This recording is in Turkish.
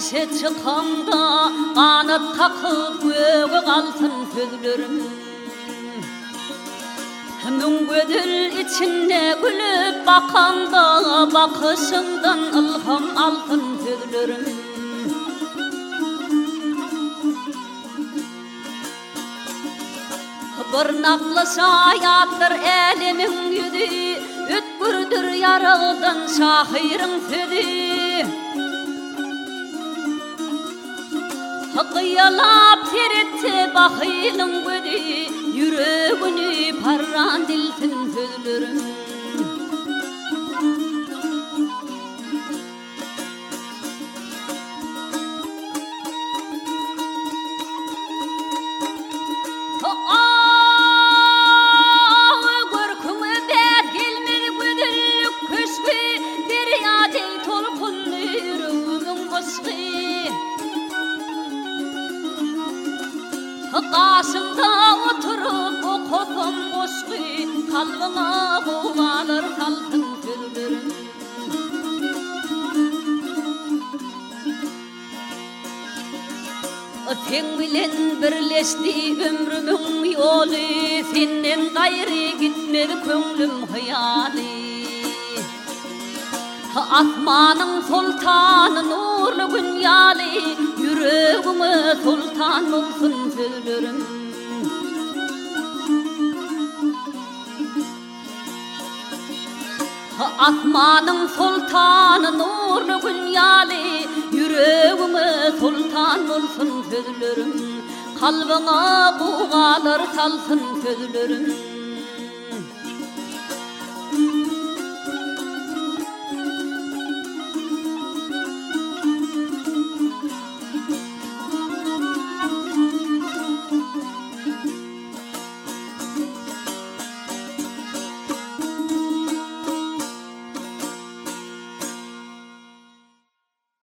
ise çıkanda kanat takıp göğe kalsın sözlerim. Müngödül içinde gülüp bakanda bakışından ilham alsın sözlerim. Bırnaklı şayattır elimin yüzü, ütkürdür yarağıdan şahirin sözü. Kıyalap teretti bakilin gözü, yüreğini parran dilsin sözlerim. Karşımda oturup o kopum boşku kalbına boğalır kalsın sözlerim. Sen bilen birleşti ömrümün yolu, senden gayrı gitmedi köngülüm hayali. Asmanın sultanı nurlu gün yali, yüreğime sultan olsun sözlerim. Asmanın sultanı nurlu gün yali, yüreğime sultan olsun sözlerim. Kalbına buğalar salsın sözlerim.